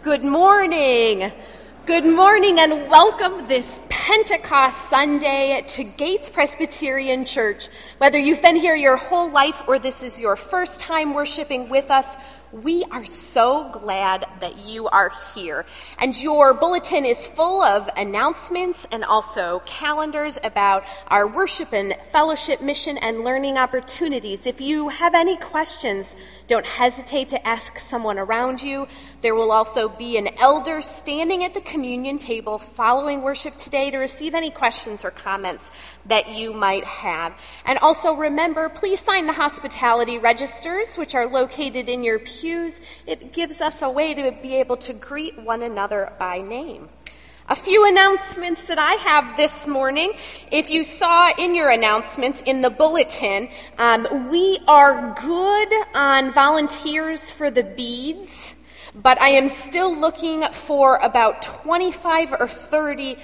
Good morning. Good morning and welcome this Pentecost Sunday to Gates Presbyterian Church. Whether you've been here your whole life or this is your first time worshiping with us, we are so glad that you are here. And your bulletin is full of announcements and also calendars about our worship and fellowship mission and learning opportunities. If you have any questions, don't hesitate to ask someone around you. There will also be an elder standing at the communion table following worship today to receive any questions or comments that you might have. And also remember, please sign the hospitality registers, which are located in your pews. It gives us a way to be able to greet one another by name. A few announcements that I have this morning. If you saw in your announcements in the bulletin, we are good on volunteers for the beads, but I am still looking for about 25 or 30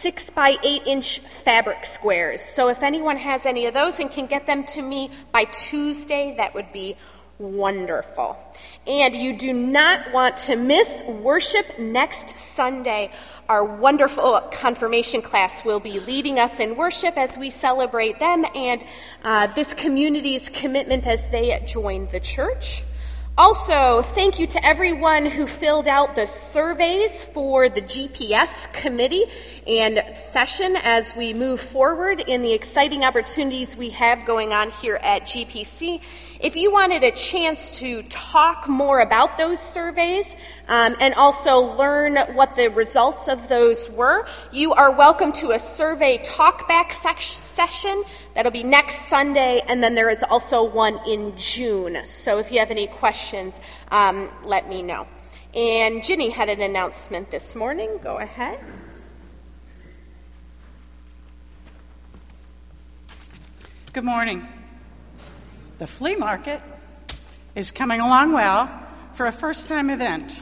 6x8-inch fabric squares. So if anyone has any of those and can get them to me by Tuesday, that would be wonderful. And you do not want to miss worship next Sunday. Our wonderful confirmation class will be leading us in worship as we celebrate them and this community's commitment as they join the church. Also, thank you to everyone who filled out the surveys for the GPS committee and session as we move forward in the exciting opportunities we have going on here at GPC. If you wanted a chance to talk more about those surveys and also learn what the results of those were, you are welcome to a survey talkback session. That'll be next Sunday, and then there is also one in June. So if you have any questions, let me know. And Ginny had an announcement this morning. Go ahead. Good morning. The flea market is coming along well for a first-time event.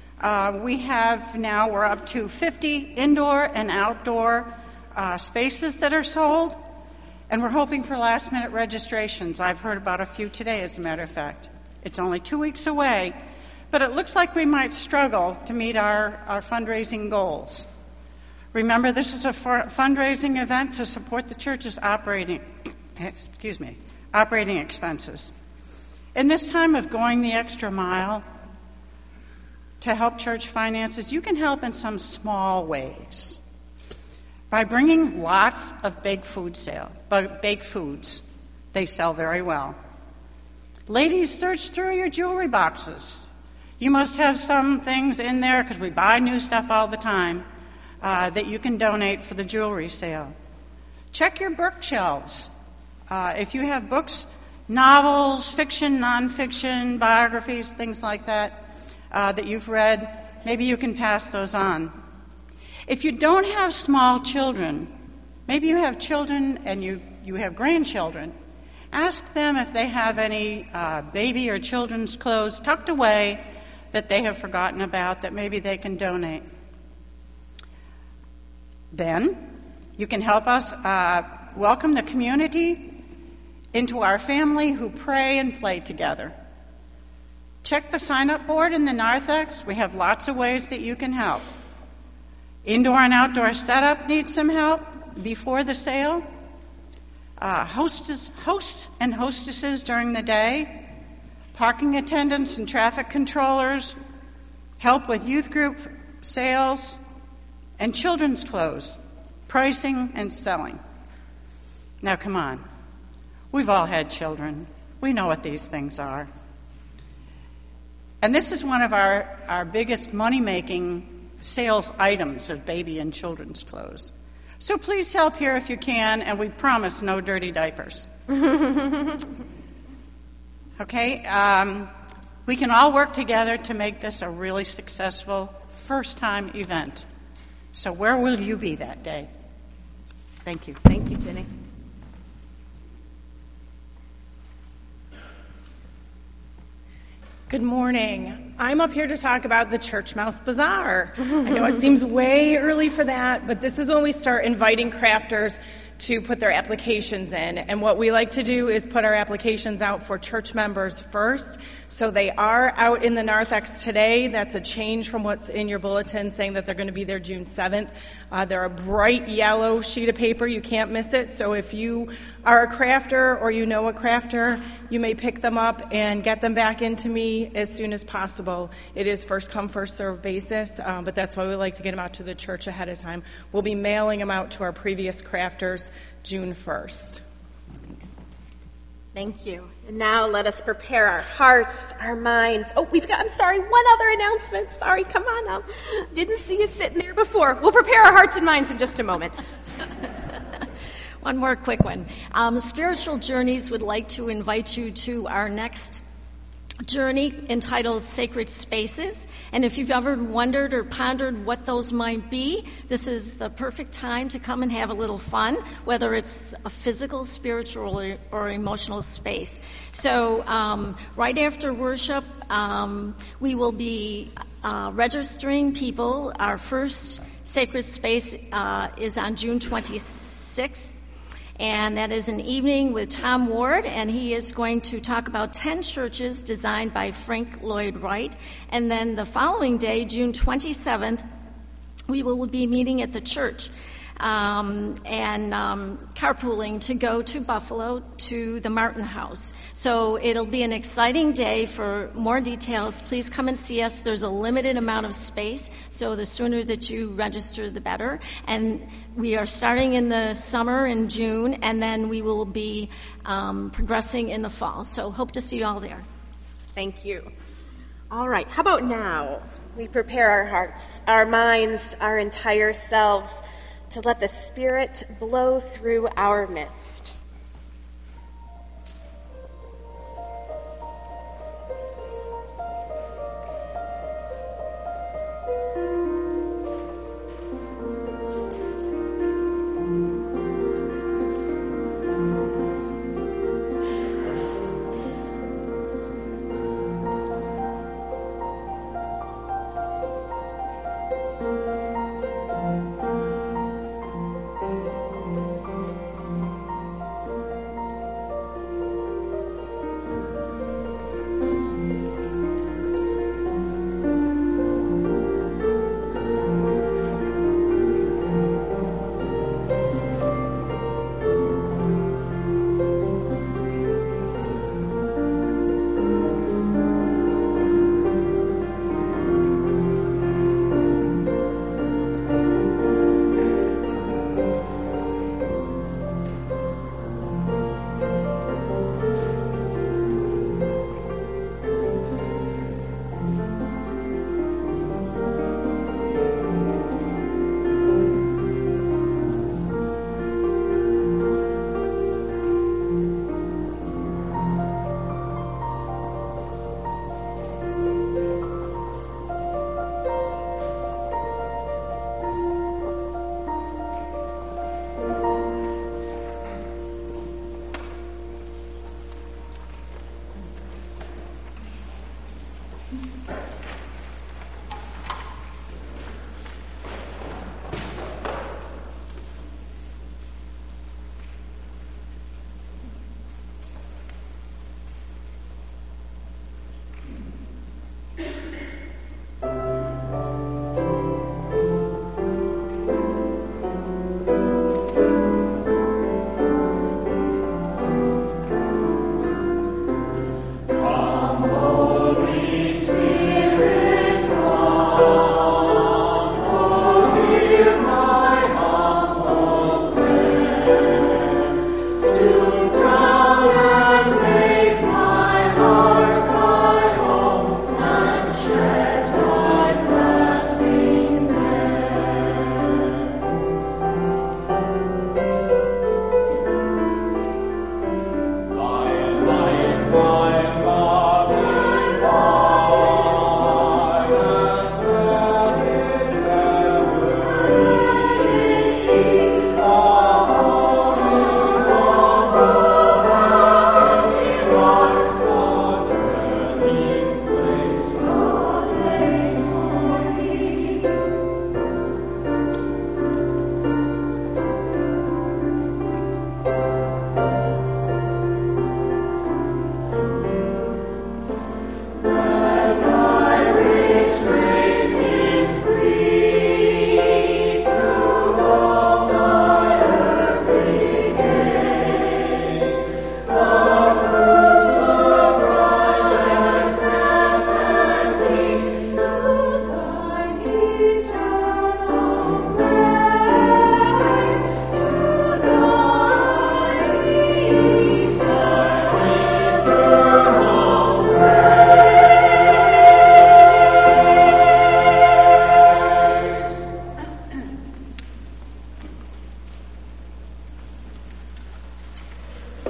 We're up to 50 indoor and outdoor spaces that are sold, and we're hoping for last-minute registrations. I've heard about a few today, as a matter of fact. It's only 2 weeks away, but it looks like we might struggle to meet our fundraising goals. Remember, this is a fundraising event to support the church's operating expenses. In this time of going the extra mile to help church finances, you can help in some small ways by bringing lots of baked foods. They sell very well. Ladies, search through your jewelry boxes. You must have some things in there, because we buy new stuff all the time, that you can donate for the jewelry sale. Check your bookshelves. If you have books, novels, fiction, nonfiction, biographies, things like that, that you've read, maybe you can pass those on. If you don't have small children, maybe you have children and you have grandchildren, ask them if they have any baby or children's clothes tucked away that they have forgotten about that maybe they can donate. Then you can help us welcome the community into our family who pray and play together. Check the sign-up board in the narthex. We have lots of ways that you can help. Indoor and outdoor setup needs some help before the sale. Hosts and hostesses during the day. Parking attendants and traffic controllers. Help with youth group sales. And children's clothes. Pricing and selling. Now, come on. We've all had children. We know what these things are. And this is one of our biggest money-making sales items of baby and children's clothes. So please help here if you can, and we promise no dirty diapers. Okay? We can all work together to make this a really successful first-time event. So where will you be that day? Thank you. Thank you, Jenny. Good morning. I'm up here to talk about the Church Mouse Bazaar. I know it seems way early for that, but this is when we start inviting crafters to put their applications in. And what we like to do is put our applications out for church members first. So they are out in the narthex today. That's a change from what's in your bulletin saying that they're going to be there June 7th. They're a bright yellow sheet of paper. You can't miss it. So if you are a crafter or you know a crafter, you may pick them up and get them back into me as soon as possible. It is first come, first serve basis, but that's why we like to get them out to the church ahead of time. We'll be mailing them out to our previous crafters June 1st. Thank you. And now let us prepare our hearts, our minds. Oh, I'm sorry, one other announcement. Sorry, come on now. Didn't see you sitting there before. We'll prepare our hearts and minds in just a moment. One more quick one. Spiritual Journeys would like to invite you to our next journey entitled Sacred Spaces. And if you've ever wondered or pondered what those might be, this is the perfect time to come and have a little fun, whether it's a physical, spiritual, or emotional space. So right after worship, we will be registering people. Our first sacred space is on June 26th. And that is an evening with Tom Ward, and he is going to talk about 10 churches designed by Frank Lloyd Wright. And then the following day, June 27th, we will be meeting at the church and carpooling to go to Buffalo to the Martin House. So it'll be an exciting day. For more details, please come and see us. There's a limited amount of space, so the sooner that you register, the better. And we are starting in the summer in June, and then we will be progressing in the fall. So hope to see you all there. Thank you. All right, how about now? We prepare our hearts, our minds, our entire selves to let the Spirit blow through our midst.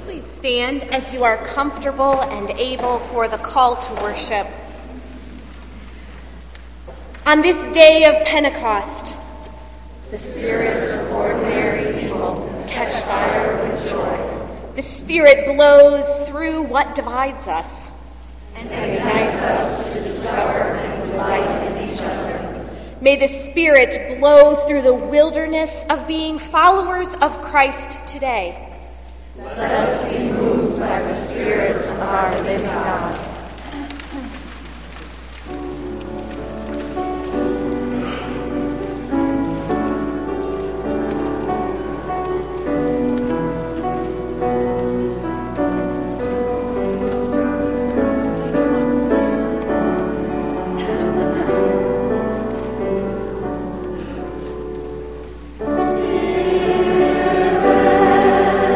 Please stand as you are comfortable and able for the call to worship. On this day of Pentecost, the spirits of ordinary people catch fire with joy. The Spirit blows through what divides us and unites us to discover and delight in each other. May the Spirit blow through the wilderness of being followers of Christ today. Let us be moved by the Spirit of our living God. Spirit.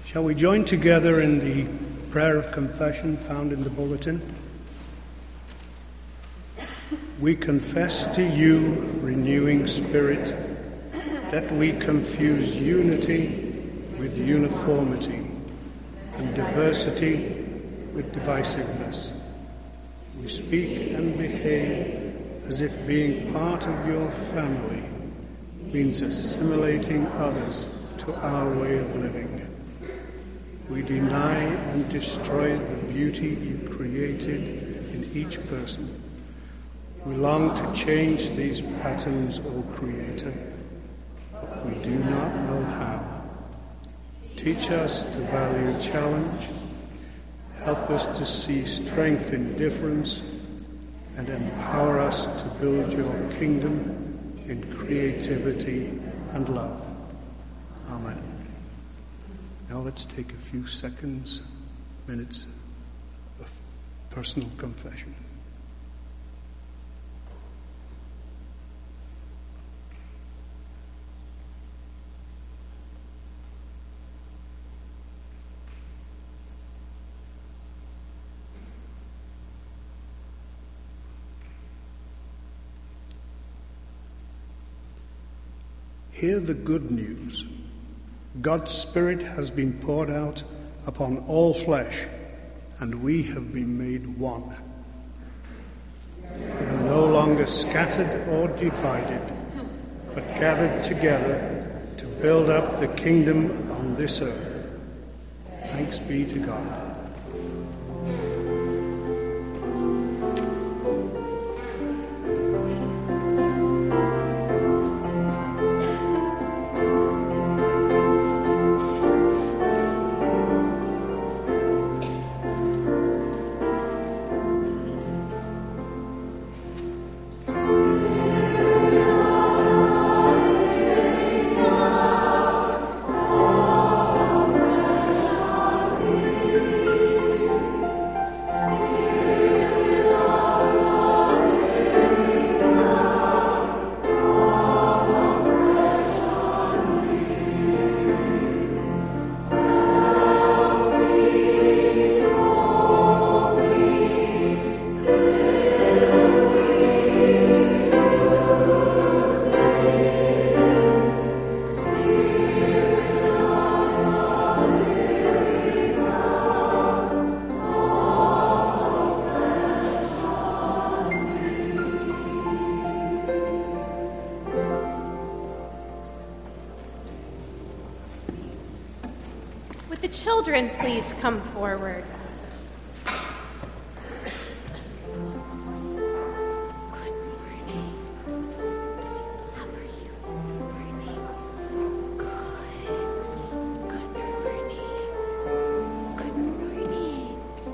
Shall we join together in the prayer of confession found in the bulletin? We confess to you, renewing Spirit, that we confuse unity with uniformity and diversity with divisiveness. We speak and behave as if being part of your family means assimilating others to our way of living. We deny and destroy the beauty you created in each person. We long to change these patterns, O Creator, but we do not know how. Teach us to value challenge, help us to see strength in difference, and empower us to build your kingdom in creativity and love. Amen. Now let's take a few minutes of personal confession. Hear the good news. God's Spirit has been poured out upon all flesh, and we have been made one. We are no longer scattered or divided, but gathered together to build up the kingdom on this earth. Thanks be to God. Would the children please come forward? Good morning. How are you this morning? Good. Good morning. Good morning.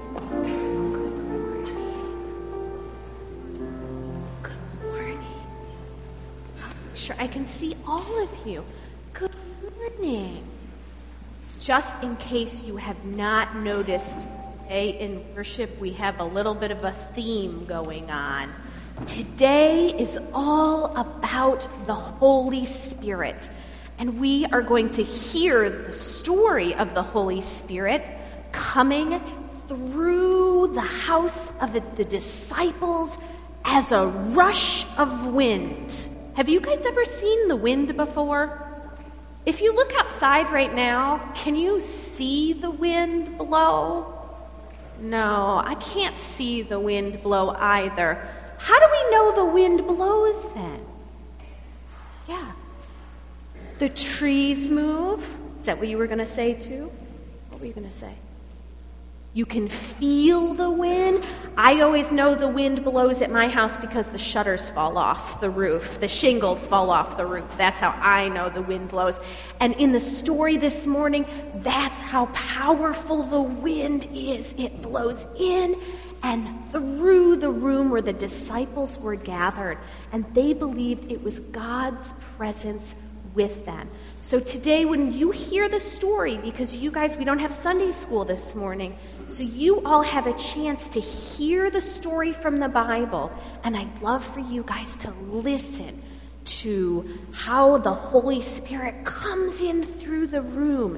Good morning. Sure, I can see all of you. Good morning. Just in case you have not noticed, today in worship we have a little bit of a theme going on. Today is all about the Holy Spirit, and we are going to hear the story of the Holy Spirit coming through the house of the disciples as a rush of wind. Have you guys ever seen the wind before? If you look outside right now, can you see the wind blow? No, I can't see the wind blow either. How do we know the wind blows then? Yeah. The trees move. Is that what you were going to say too? What were you going to say? You can feel the wind. I always know the wind blows at my house because the shutters fall off the roof. The shingles fall off the roof. That's how I know the wind blows. And in the story this morning, that's how powerful the wind is. It blows in and through the room where the disciples were gathered. And they believed it was God's presence with them. So today when you hear the story, because you guys, we don't have Sunday school this morning, so you all have a chance to hear the story from the Bible. And I'd love for you guys to listen to how the Holy Spirit comes in through the room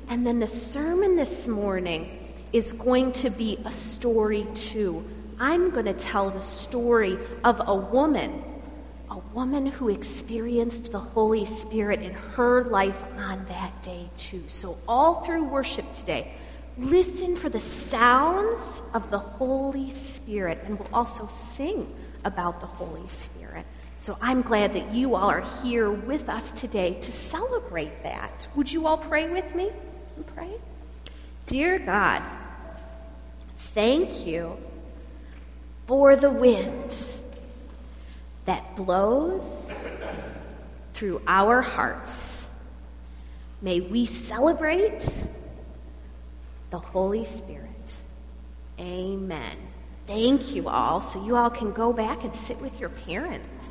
And then the sermon this morning is going to be a story too. I'm going to tell the story of a woman who experienced the Holy Spirit in her life on that day too. So all through worship today, listen for the sounds of the Holy Spirit, and we'll also sing about the Holy Spirit. So I'm glad that you all are here with us today to celebrate that. Would you all pray with me? Pray. Dear God, thank you for the wind that blows through our hearts. May we celebrate the Holy Spirit. Amen. Thank you all. So you all can go back and sit with your parents.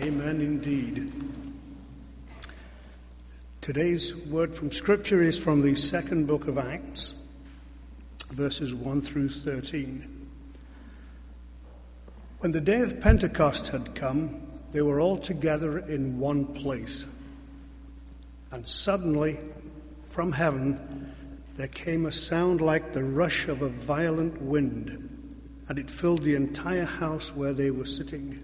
Amen indeed. Today's word from Scripture is from the second book of Acts, verses 1 through 13. When the day of Pentecost had come, they were all together in one place. And suddenly, from heaven, there came a sound like the rush of a violent wind, and it filled the entire house where they were sitting.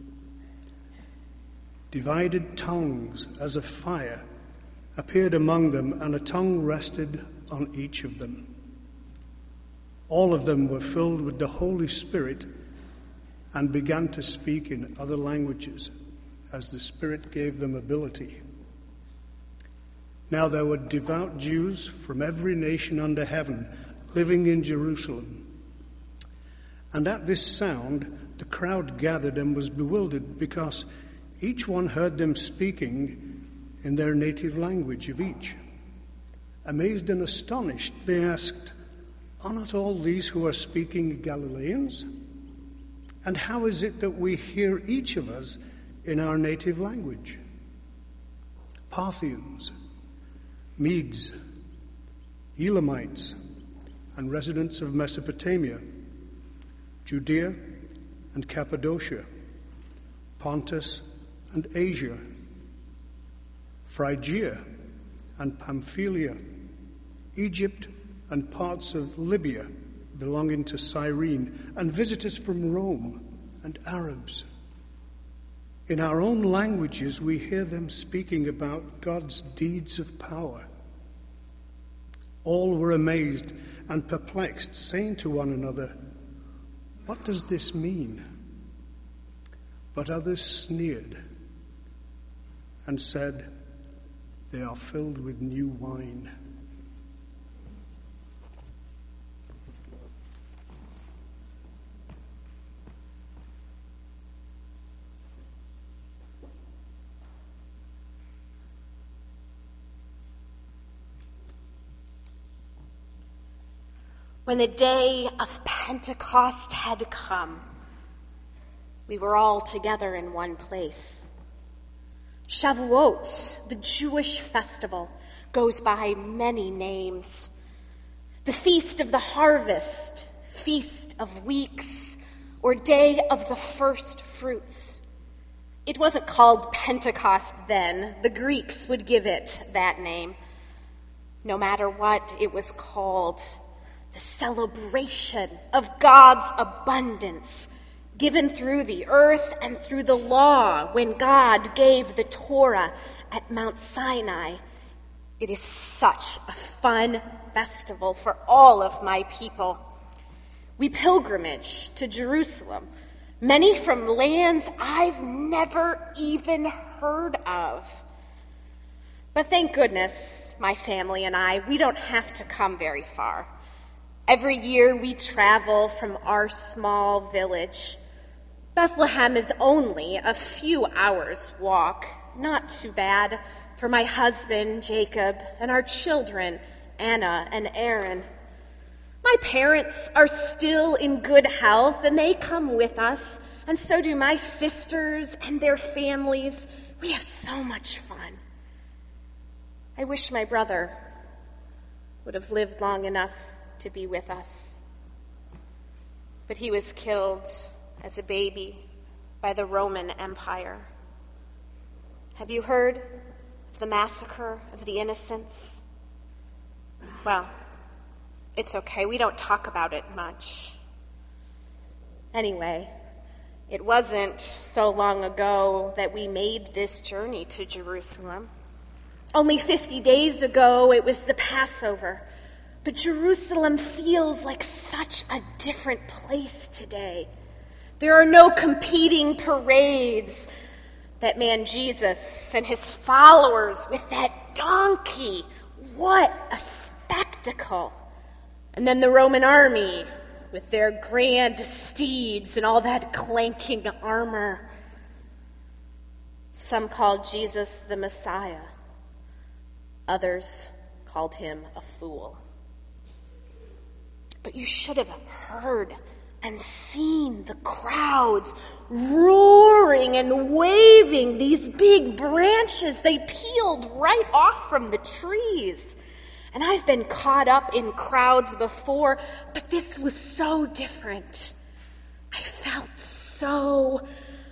Divided tongues as of fire appeared among them, and a tongue rested on each of them. All of them were filled with the Holy Spirit and began to speak in other languages as the Spirit gave them ability. Now there were devout Jews from every nation under heaven living in Jerusalem. And at this sound the crowd gathered and was bewildered, because each one heard them speaking in their native language of each. Amazed and astonished, they asked, "Are not all these who are speaking Galileans? And how is it that we hear each of us in our native language? Parthians, Medes, Elamites, and residents of Mesopotamia, Judea and Cappadocia, Pontus and Asia, Phrygia and Pamphylia, Egypt and parts of Libya belonging to Cyrene, and visitors from Rome and Arabs. In our own languages we hear them speaking about God's deeds of power." All were amazed and perplexed, saying to one another, "What does this mean?" But others sneered and said, "They are filled with new wine." When the day of Pentecost had come, we were all together in one place. Shavuot, the Jewish festival, goes by many names. The Feast of the Harvest, Feast of Weeks, or Day of the First Fruits. It wasn't called Pentecost then. The Greeks would give it that name. No matter what it was called, the celebration of God's abundance given through the earth and through the law when God gave the Torah at Mount Sinai. It is such a fun festival for all of my people. We pilgrimage to Jerusalem, many from lands I've never even heard of. But thank goodness, my family and I, we don't have to come very far. Every year we travel from our small village. Bethlehem is only a few hours' walk, not too bad for my husband, Jacob, and our children, Anna and Aaron. My parents are still in good health, and they come with us, and so do my sisters and their families. We have so much fun. I wish my brother would have lived long enough to be with us. But he was killed as a baby by the Roman Empire. Have you heard of the massacre of the innocents? Well, it's okay. We don't talk about it much. Anyway, it wasn't so long ago that we made this journey to Jerusalem. Only 50 days ago, it was the Passover. But Jerusalem feels like such a different place today. There are no competing parades. That man Jesus and his followers with that donkey, what a spectacle. And then the Roman army with their grand steeds and all that clanking armor. Some called Jesus the Messiah. Others called him a fool. But you should have heard and seen the crowds roaring and waving these big branches. They peeled right off from the trees. And I've been caught up in crowds before, but this was so different. I felt so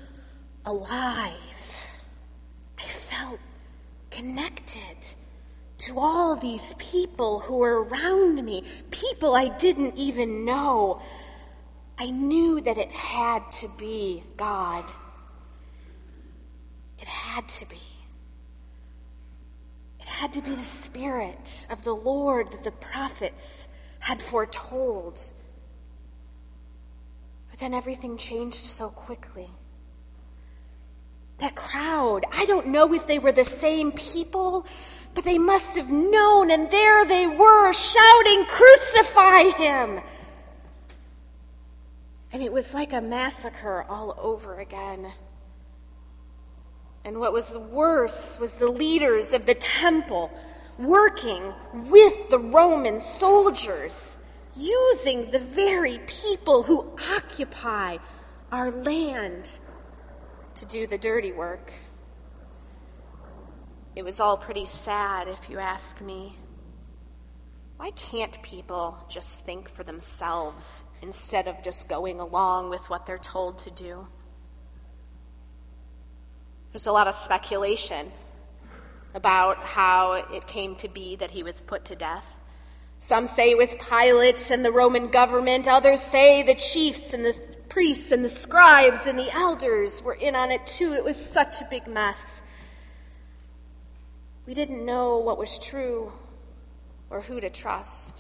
alive. I felt connected to all these people who were around me, people I didn't even know. I knew that it had to be God. It had to be. It had to be the Spirit of the Lord that the prophets had foretold. But then everything changed so quickly. That crowd, I don't know if they were the same people, but they must have known, and there they were shouting, "Crucify him!" And it was like a massacre all over again. And what was worse was the leaders of the temple working with the Roman soldiers, using the very people who occupy our land to do the dirty work. It was all pretty sad, if you ask me. Why can't people just think for themselves instead of just going along with what they're told to do? There's a lot of speculation about how it came to be that he was put to death. Some say it was Pilate and the Roman government. Others say the chiefs and the priests and the scribes and the elders were in on it too. It was such a big mess. We didn't know what was true or who to trust.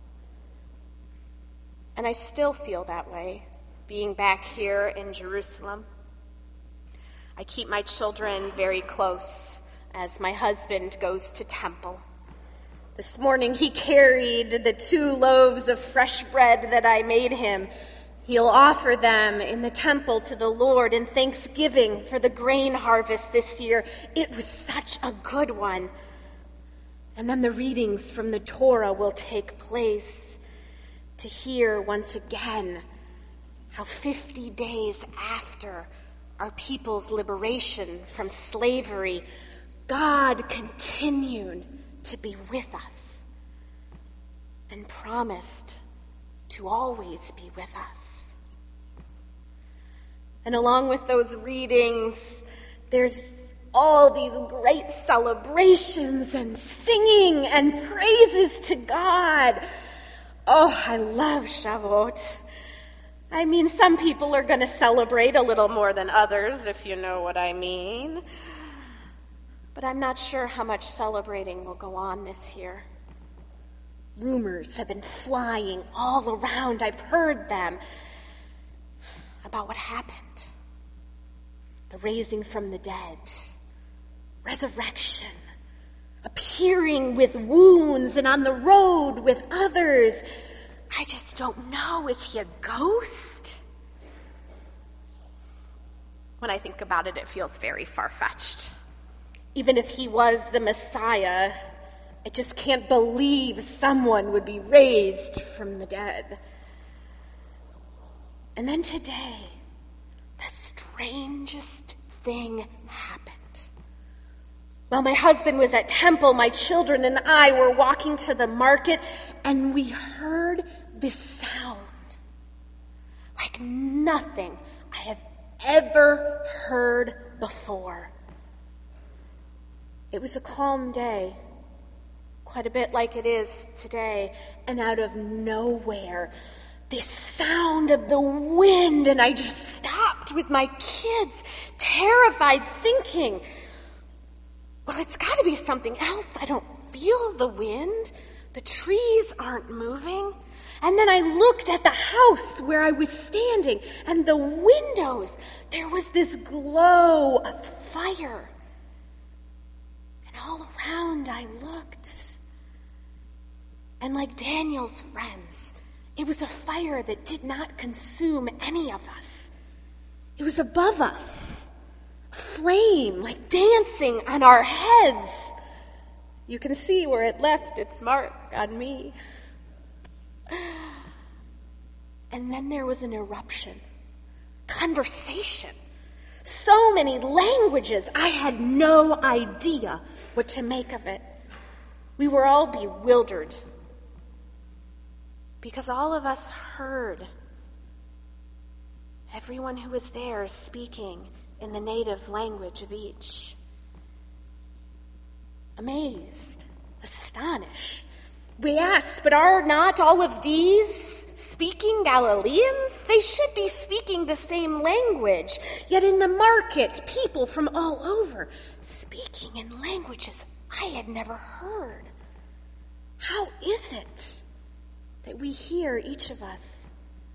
And I still feel that way, being back here in Jerusalem. I keep my children very close as my husband goes to temple. This morning he carried the 2 loaves of fresh bread that I made him. He'll offer them in the temple to the Lord in thanksgiving for the grain harvest this year. It was such a good one. And then the readings from the Torah will take place to hear once again how 50 days after our people's liberation from slavery, God continued to be with us and promised to always be with us. And along with those readings, there's all these great celebrations and singing and praises to God. Oh, I love Shavuot. I mean, some people are going to celebrate a little more than others, if you know what I mean. But I'm not sure how much celebrating will go on this year. Rumors have been flying all around. I've heard them about what happened. The raising from the dead, resurrection, appearing with wounds and on the road with others. I just don't know. Is he a ghost? When I think about it, it feels very far-fetched. Even if he was the Messiah, I just can't believe someone would be raised from the dead. And then today, the strangest thing happened. While my husband was at temple, my children and I were walking to the market, and we heard this sound like nothing I have ever heard before. It was a calm day, quite a bit like it is today, and out of nowhere, this sound of the wind, and I just stopped with my kids, terrified, thinking, well, it's got to be something else. I don't feel the wind. The trees aren't moving. And then I looked at the house where I was standing, and the windows, there was this glow of fire. And all around I looked. And like Daniel's friends, it was a fire that did not consume any of us. It was above us, a flame like dancing on our heads. You can see where it left its mark on me. And then there was an eruption. Conversation. So many languages. I had no idea what to make of it. We were all bewildered because all of us heard everyone who was there speaking in the native language of each. Amazed, astonished. We asked, but are not all of these speaking Galileans? They should be speaking the same language. Yet in the market, people from all over speaking in languages I had never heard. How is it that we hear, each of us,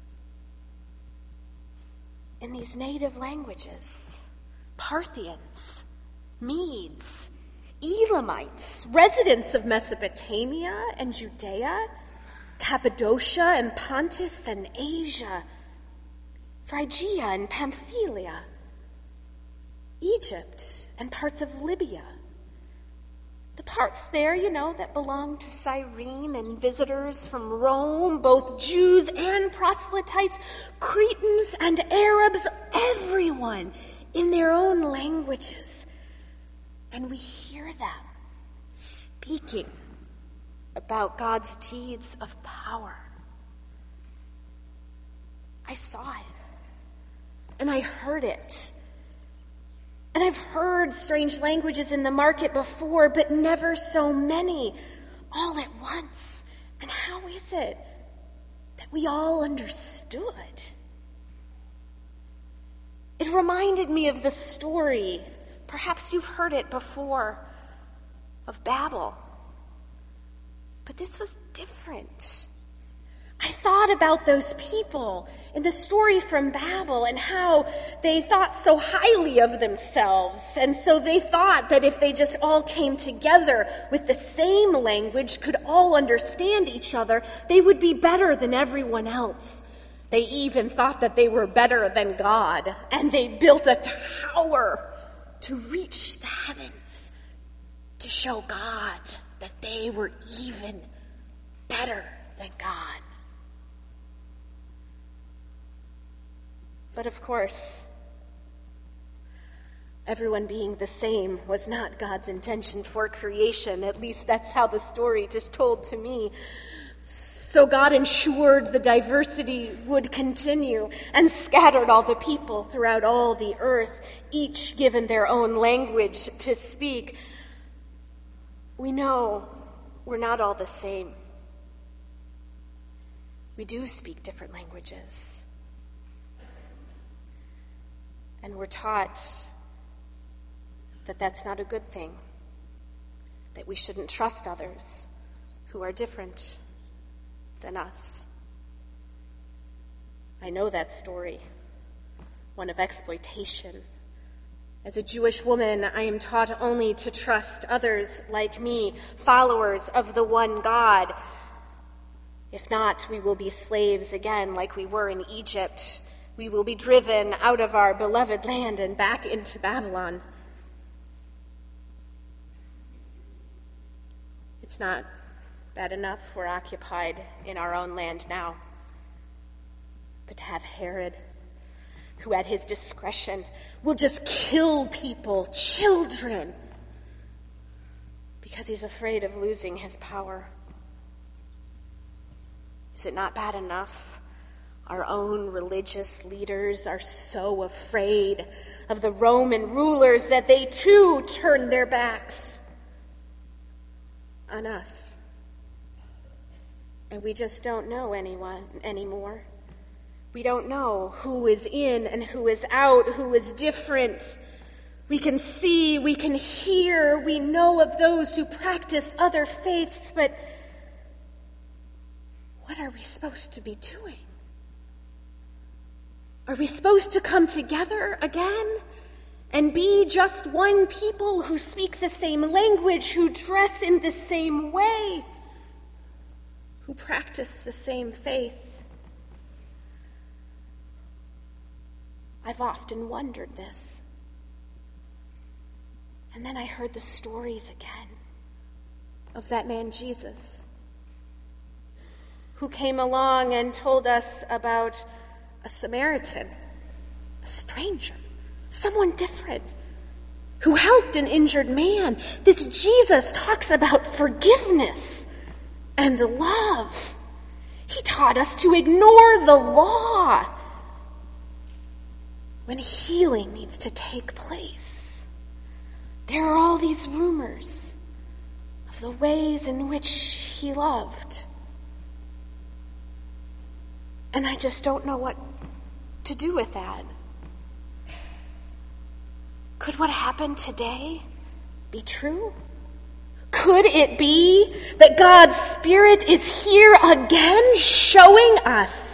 in these native languages? Parthians, Medes, Elamites, residents of Mesopotamia and Judea, Cappadocia and Pontus and Asia, Phrygia and Pamphylia, Egypt and parts of Libya. The parts there, that belong to Cyrene and visitors from Rome, both Jews and proselytes, Cretans and Arabs, everyone in their own languages. And we hear them speaking about God's deeds of power. I saw it, and I heard it. And I've heard strange languages in the market before, but never so many, all at once. And how is it that we all understood? It reminded me of the story, perhaps you've heard it before, of Babel. But this was different. I thought about those people in the story from Babel and how they thought so highly of themselves. And so they thought that if they just all came together with the same language, could all understand each other, they would be better than everyone else. They even thought that they were better than God. And they built a tower to reach the heavens to show God that they were even better than God. But of course, everyone being the same was not God's intention for creation. At least that's how the story just told to me. So God ensured the diversity would continue and scattered all the people throughout all the earth, each given their own language to speak. We know we're not all the same. We do speak different languages. And we're taught that that's not a good thing, that we shouldn't trust others who are different than us. I know that story, one of exploitation. As a Jewish woman, I am taught only to trust others like me, followers of the one God. If not, we will be slaves again like we were in Egypt. We will be driven out of our beloved land and back into Babylon. It's not bad enough we're occupied in our own land now. But to have Herod, who at his discretion will just kill people, children, because he's afraid of losing his power. Is it not bad enough our own religious leaders are so afraid of the Roman rulers that they too turn their backs on us? And we just don't know anyone anymore. We don't know who is in and who is out, who is different. We can see, we can hear, we know of those who practice other faiths, but what are we supposed to be doing? Are we supposed to come together again and be just one people who speak the same language, who dress in the same way, who practice the same faith? I've often wondered this. And then I heard the stories again of that man Jesus, who came along and told us about a Samaritan, a stranger, someone different, who helped an injured man. This Jesus talks about forgiveness and love. He taught us to ignore the law when healing needs to take place. There are all these rumors of the ways in which he loved. And I just don't know what to do with that. Could what happened today be true? Could it be that God's Spirit is here again, showing us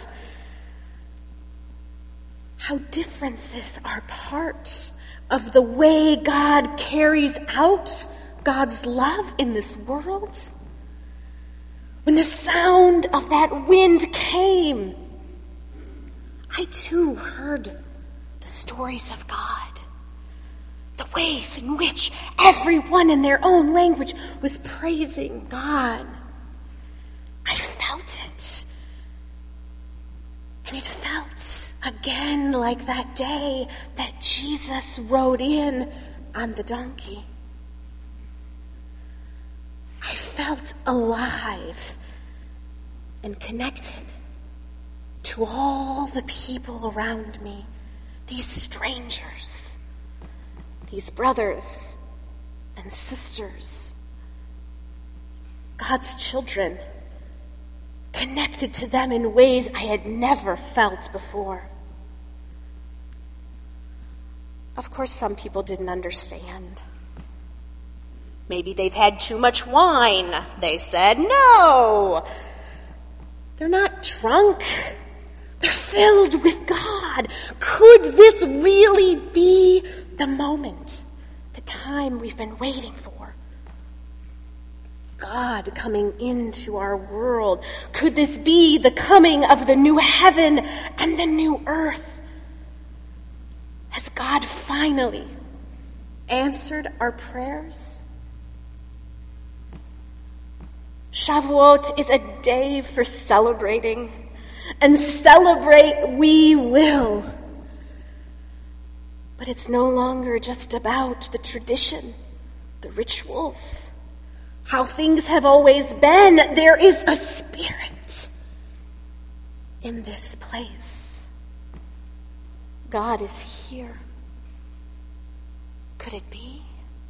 how differences are part of the way God carries out God's love in this world? When the sound of that wind came, I too heard the stories of God. The ways in which everyone in their own language was praising God. I felt it. And it felt again like that day that Jesus rode in on the donkey. I felt alive and connected to all the people around me, these strangers, these brothers and sisters, God's children, connected to them in ways I had never felt before. Of course, some people didn't understand. Maybe they've had too much wine, they said. No, they're not drunk. They're filled with God. Could this really be the moment, the time we've been waiting for? God coming into our world. Could this be the coming of the new heaven and the new earth? Has God finally answered our prayers? Shavuot is a day for celebrating, and celebrate we will. But it's no longer just about the tradition, the rituals, how things have always been. There is a spirit in this place. God is here. Could it be?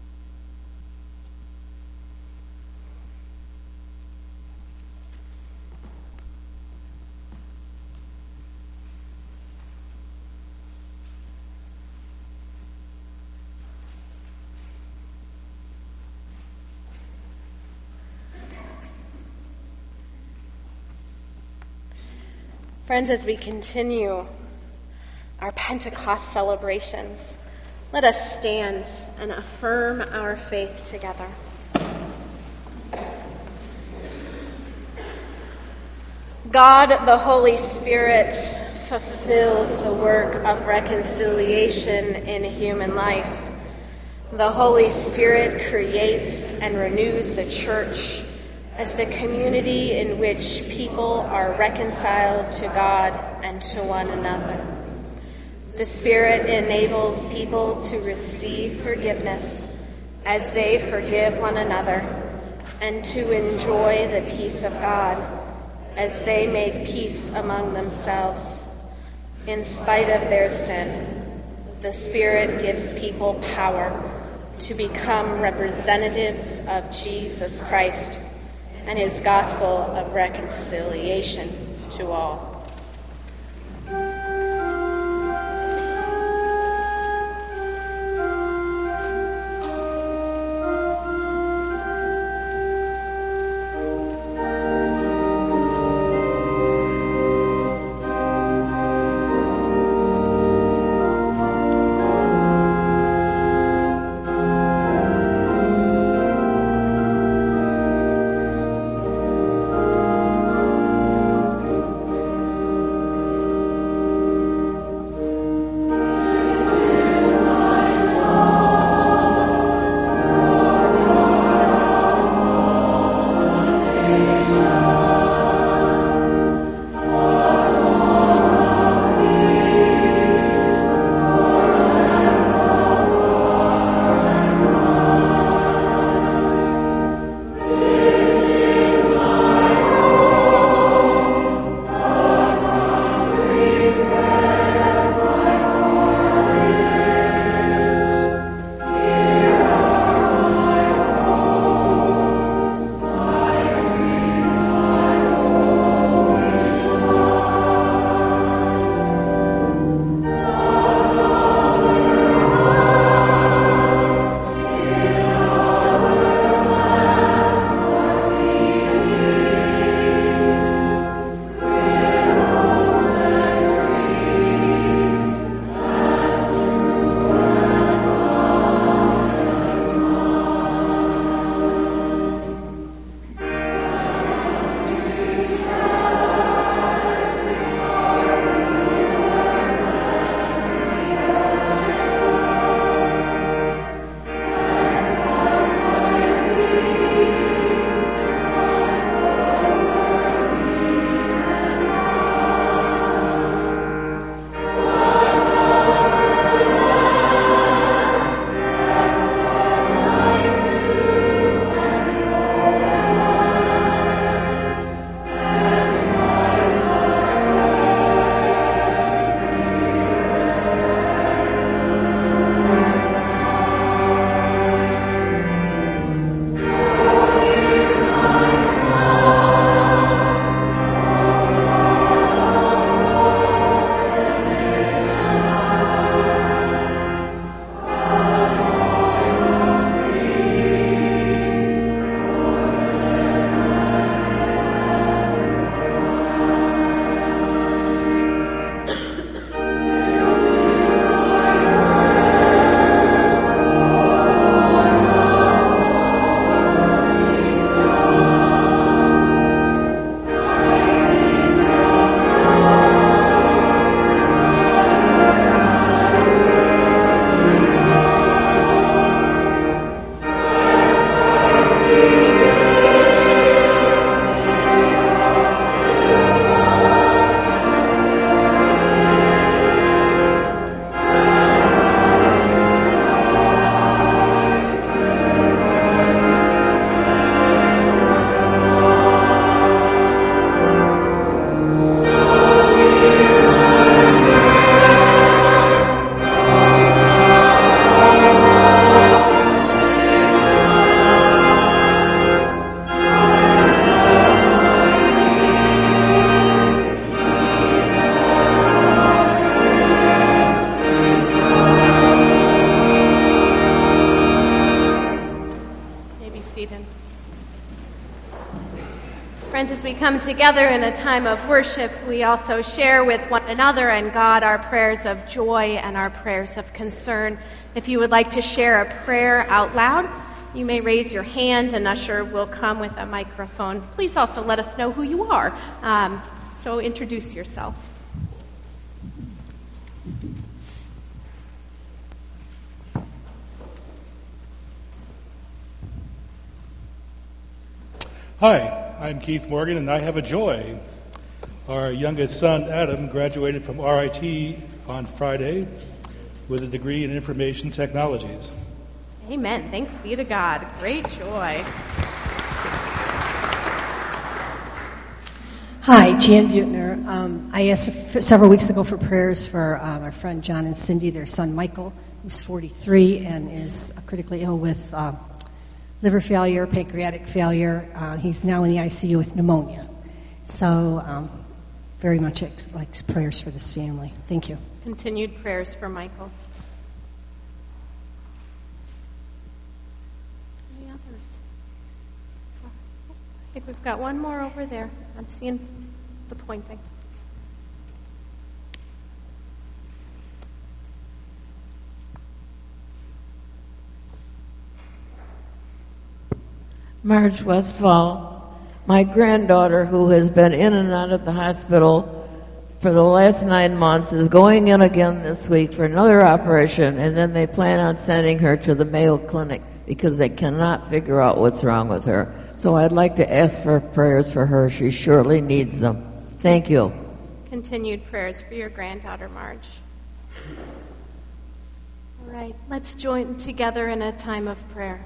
Friends, as we continue our Pentecost celebrations, let us stand and affirm our faith together. God, the Holy Spirit, fulfills the work of reconciliation in human life. The Holy Spirit creates and renews the church as the community in which people are reconciled to God and to one another. The Spirit enables people to receive forgiveness as they forgive one another, and to enjoy the peace of God as they make peace among themselves. In spite of their sin, the Spirit gives people power to become representatives of Jesus Christ and his gospel of reconciliation to all. seated. Friends, as we come together in a time of worship, we also share with one another and God our prayers of joy and our prayers of concern. If you would like to share a prayer out loud, you may raise your hand. An usher will come with a microphone. Please also let us know who you are. So introduce yourself. Hi. I'm Keith Morgan, and I have a joy. Our youngest son, Adam, graduated from RIT on Friday with a degree in information technologies. Amen. Thanks be to God. Great joy. Hi, Jan Butner. I asked several weeks ago for prayers for our friend John and Cindy, their son Michael, who's 43 and is critically ill with liver failure, pancreatic failure. He's now in the ICU with pneumonia. So very much likes prayers for this family. Thank you. Continued prayers for Michael. Any others? I think we've got one more over there. I'm seeing the pointing. Marge Westfall, my granddaughter, who has been in and out of the hospital for the last 9 months, is going in again this week for another operation, and then they plan on sending her to the Mayo Clinic because they cannot figure out what's wrong with her. So I'd like to ask for prayers for her. She surely needs them. Thank you. Continued prayers for your granddaughter, Marge. All right, let's join together in a time of prayer.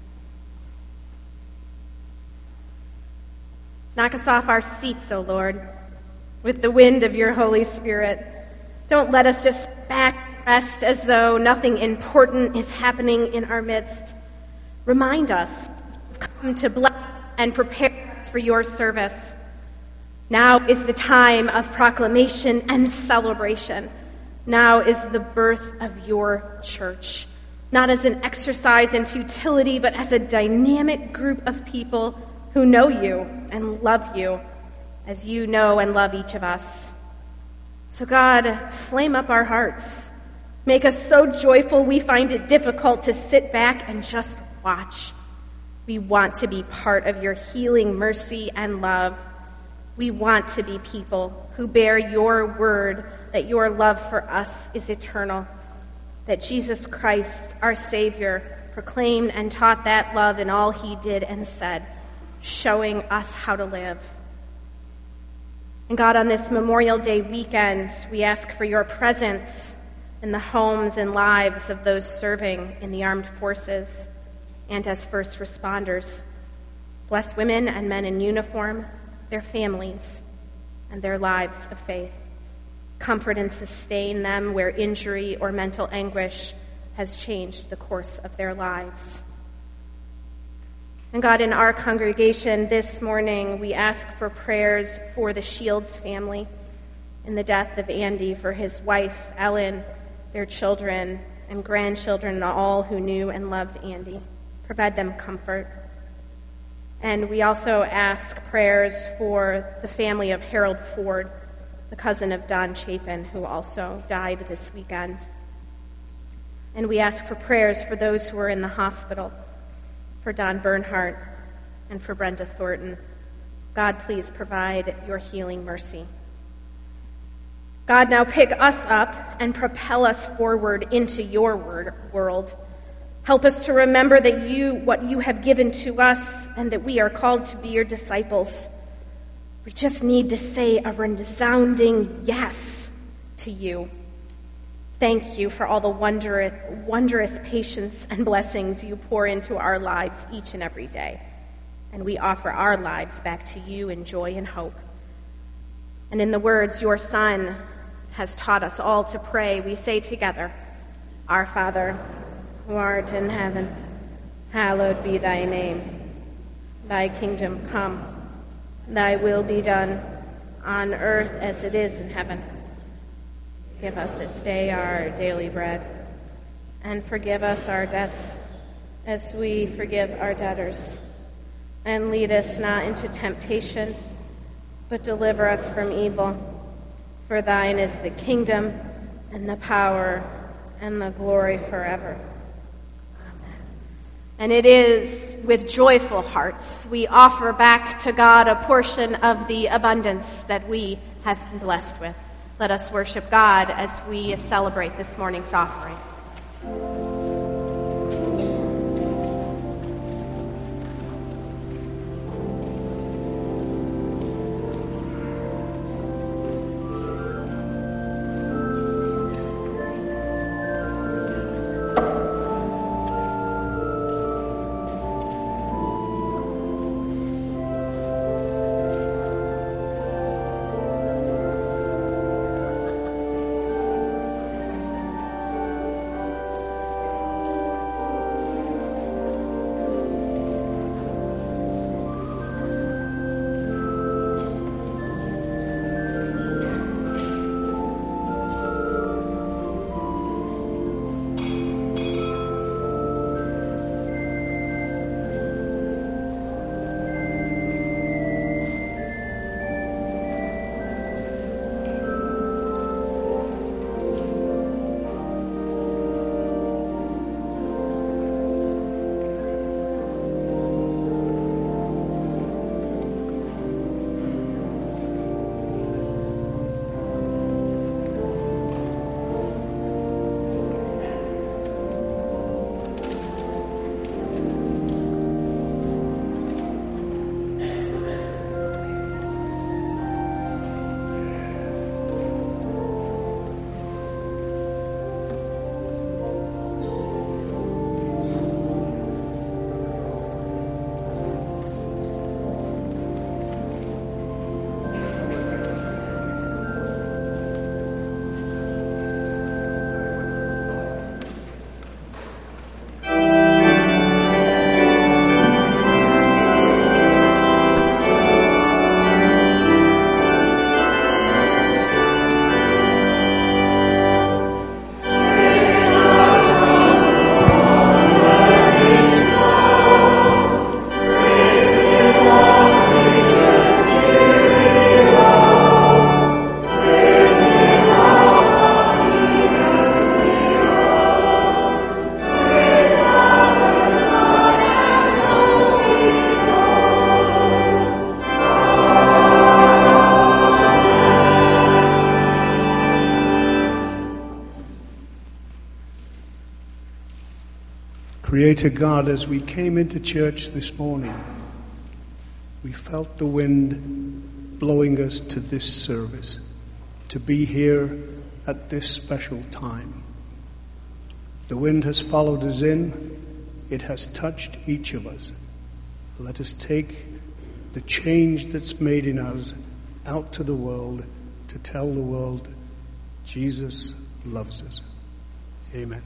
Knock us off our seats, O Lord, with the wind of your Holy Spirit. Don't let us just sit back and rest as though nothing important is happening in our midst. Remind us, you've come to bless and prepare us for your service. Now is the time of proclamation and celebration. Now is the birth of your church, not as an exercise in futility, but as a dynamic group of people who know you and love you as you know and love each of us. So God, flame up our hearts. Make us so joyful we find it difficult to sit back and just watch. We want to be part of your healing mercy and love. We want to be people who bear your word that your love for us is eternal, that Jesus Christ, our Savior, proclaimed and taught that love in all he did and said, showing us how to live. And God, on this Memorial Day weekend, we ask for your presence in the homes and lives of those serving in the armed forces and as first responders. Bless women and men in uniform, their families, and their lives of faith. Comfort and sustain them where injury or mental anguish has changed the course of their lives. And God, in our congregation this morning, we ask for prayers for the Shields family in the death of Andy, for his wife, Ellen, their children and grandchildren, and all who knew and loved Andy. Provide them comfort. And we also ask prayers for the family of Harold Ford, the cousin of Don Chapin, who also died this weekend. And we ask for prayers for those who are in the hospital, for Don Bernhardt, and for Brenda Thornton. God, please provide your healing mercy. God, now pick us up and propel us forward into your world. Help us to remember that what you have given to us, and that we are called to be your disciples. We just need to say a resounding yes to you. Thank you for all the wondrous patience and blessings you pour into our lives each and every day. And we offer our lives back to you in joy and hope. And in the words your Son has taught us all to pray, we say together, Our Father, who art in heaven, hallowed be thy name. Thy kingdom come, thy will be done, on earth as it is in heaven. Give us this day our daily bread, and forgive us our debts, as we forgive our debtors. And lead us not into temptation, but deliver us from evil. For thine is the kingdom, and the power, and the glory forever. Amen. And it is with joyful hearts we offer back to God a portion of the abundance that we have been blessed with. Let us worship God as we celebrate this morning's offering. Creator God, as we came into church this morning, we felt the wind blowing us to this service, to be here at this special time. The wind has followed us in. It has touched each of us. Let us take the change that's made in us out to the world to tell the world Jesus loves us. Amen.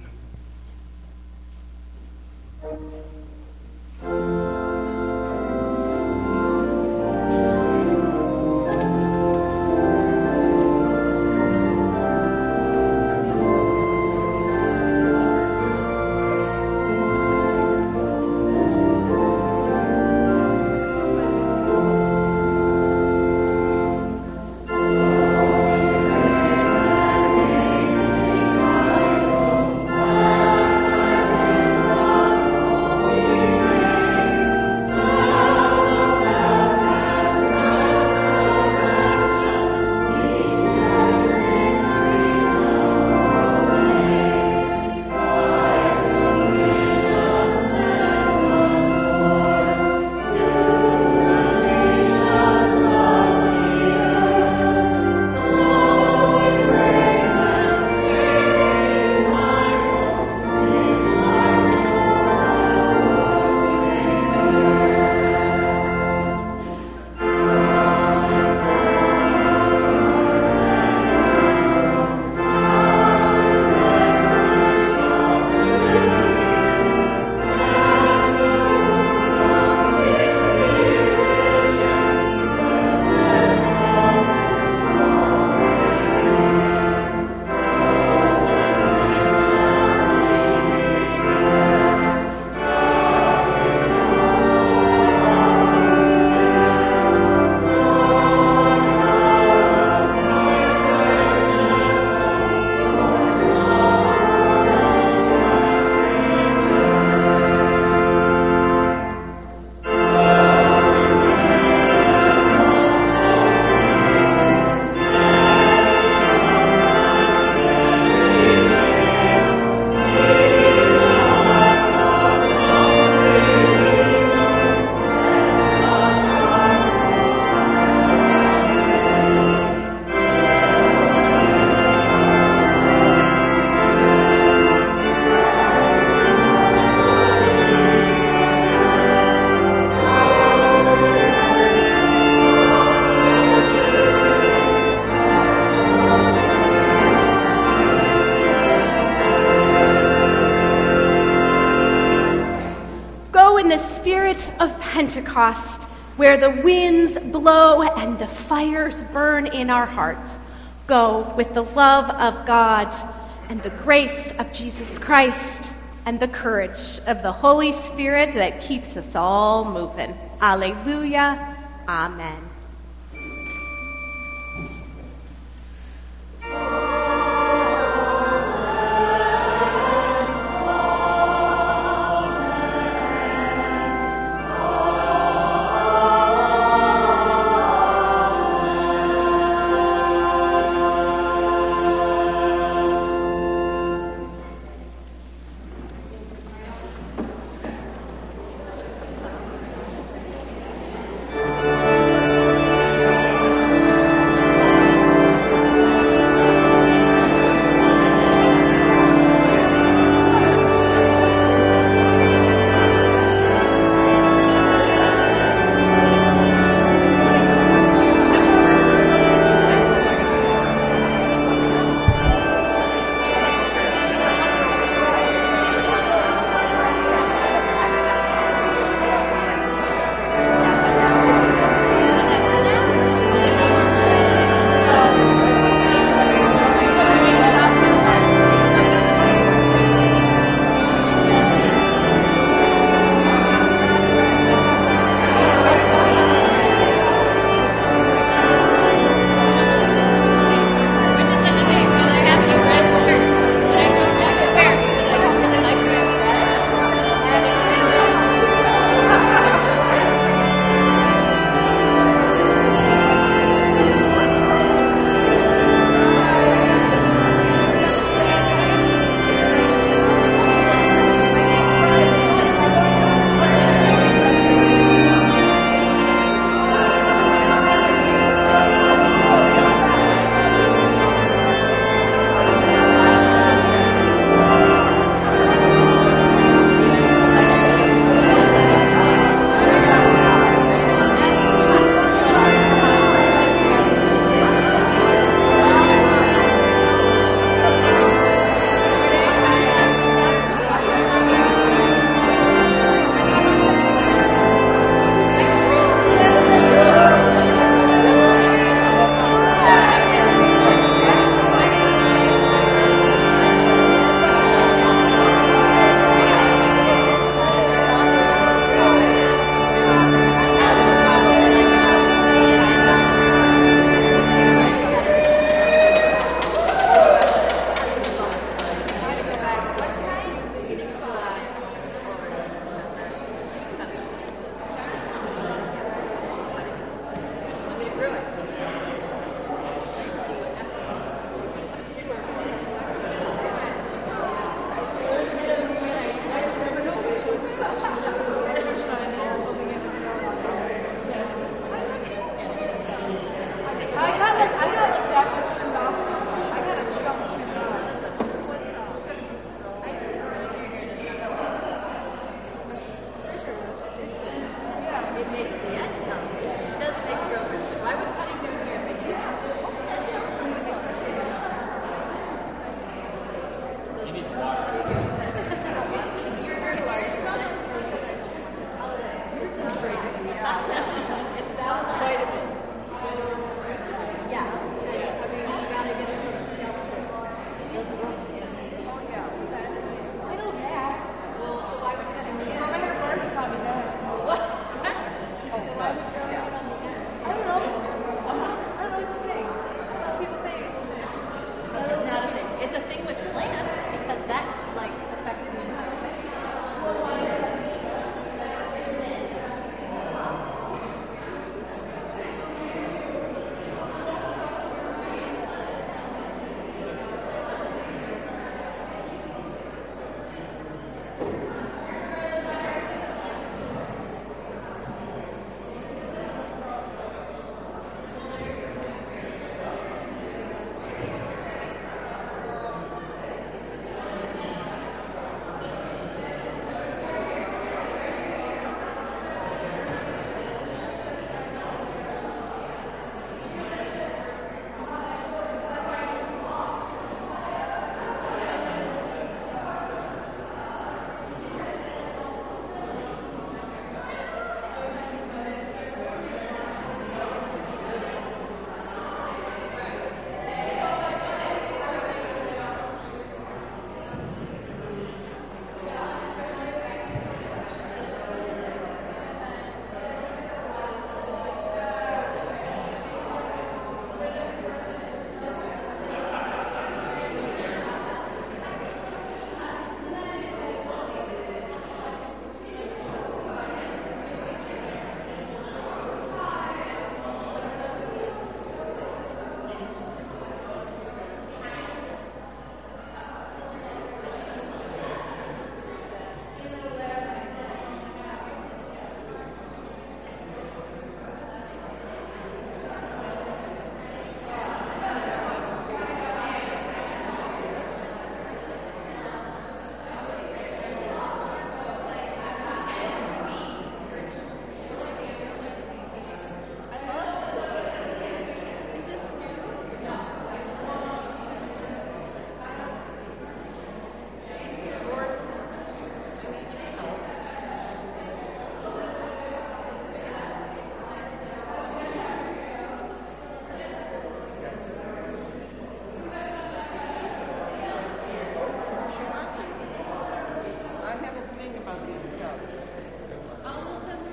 in the spirit of Pentecost, where the winds blow and the fires burn in our hearts. Go with the love of God and the grace of Jesus Christ and the courage of the Holy Spirit that keeps us all moving. Alleluia. Amen.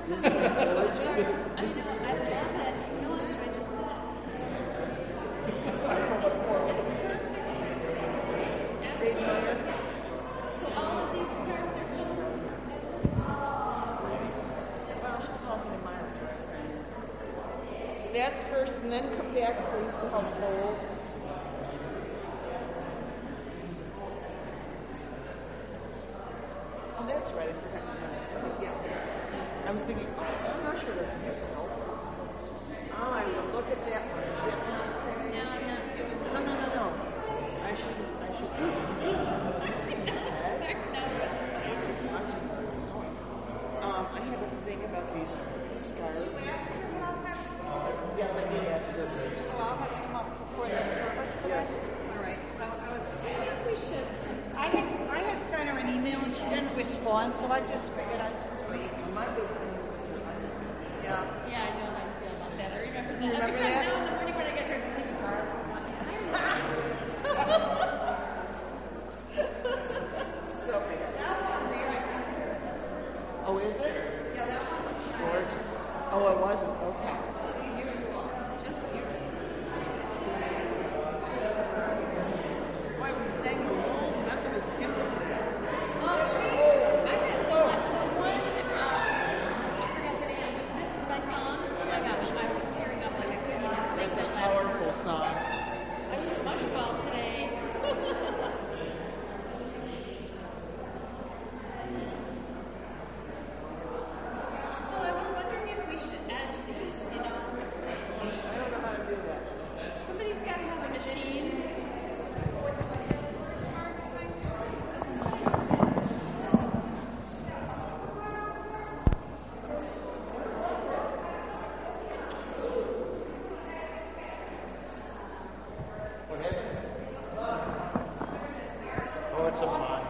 Isn't it gorgeous? That's first, and then come back, please, to help hold. Oh, that's right. I forgot. Yes. I was thinking, oh, Usher doesn't have to help. Oh, I will look at that one. Is that one okay? No, I'm not doing this. No. I should do this. I have a thing about these scarves. Yes, I did ask her. So all has come up before the service today? Yes. All right. We should. I had sent her an email and she didn't respond, so I just figured I'd just wait. Yeah. Yeah, I know how you feel about that. I remember that. You remember Every time that? now in the morning when I get dressed, I'm thinking, So, oh, is it? Yeah, that one was Gorgeous. Oh, it wasn't? Okay. just beautiful. Boy, we sang those old Methodist hymns today. I had the one, I forgot the name, but This Is My Song. Oh my gosh, I was tearing up like I couldn't even sing That's a that last powerful verse. song. I was a mushball today. So I was wondering if we should edge these, you know? I don't know how to do that. Somebody's got to have a machine. What happened? Oh, it's a mine.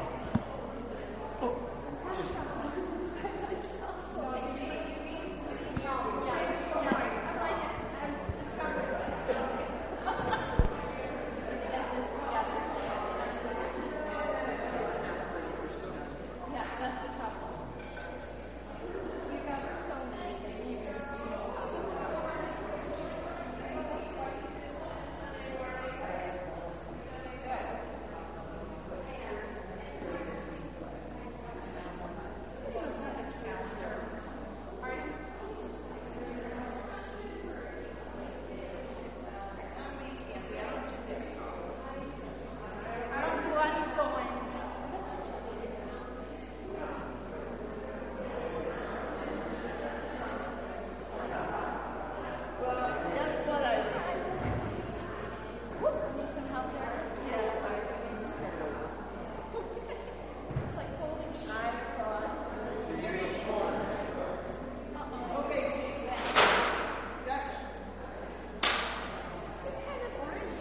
I don't do any sewing. Guess what I did? Need some help there? Yes, It's like holding sheets. I saw it. Okay, Gene. Gotcha. This is kind of orangey.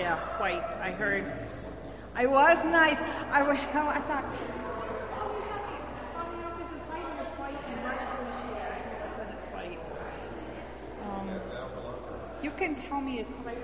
Yeah, white. I heard. I was nice. I thought, oh, is that it? Oh, no, because the cider was white and right to the share. I said it's white. You can tell me, is